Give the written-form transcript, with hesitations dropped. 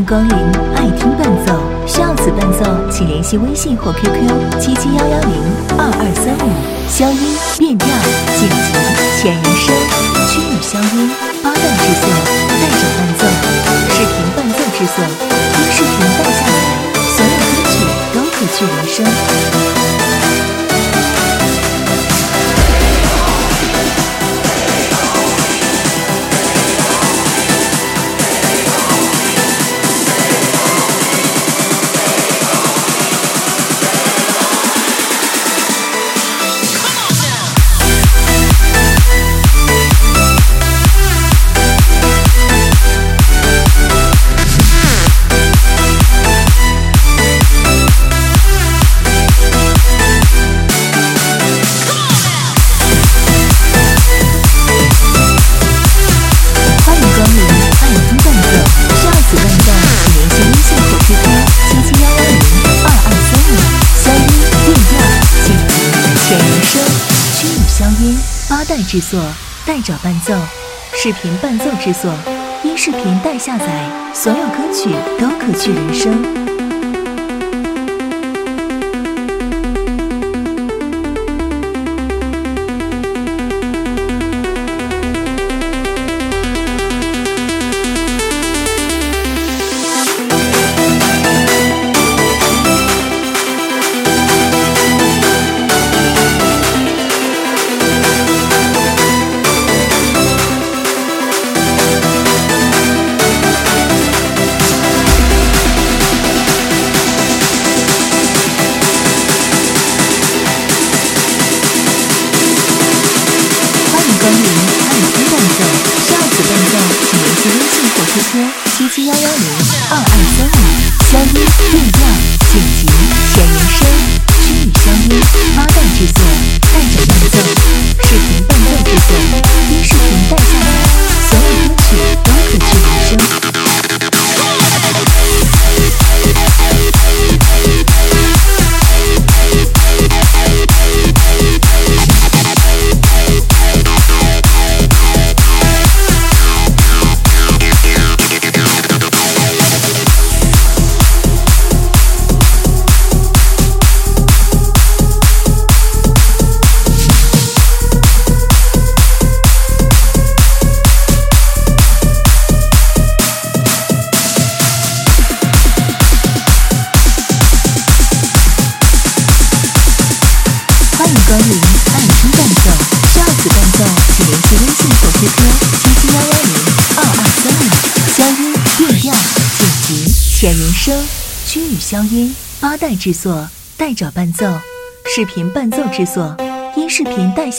光临爱听伴奏，需要此伴奏，请联系微信或 QQ771102235。消音、变调、剪辑、浅人声、区域消音、八段制作、带着伴奏、视频伴奏制作，音视频带下来，所有歌曲都可具人声。八段制作，带找伴奏，视频伴奏制作，音视频带下载，所有歌曲都可具人声。光临爱听伴奏，需要此伴奏，请联系微信或 QQ771102235。消音、变调、剪辑、浅人声、区域消音、八段制作，带着伴奏，视频伴奏制作，音视频带下来，所有歌曲都可具人声。光临爱听伴奏，需要此伴奏，请联系微信或 QQ771102235。消音、变调、剪辑、浅人声、区域消音，八段制作，带找伴奏，视频伴奏制作，音视频带下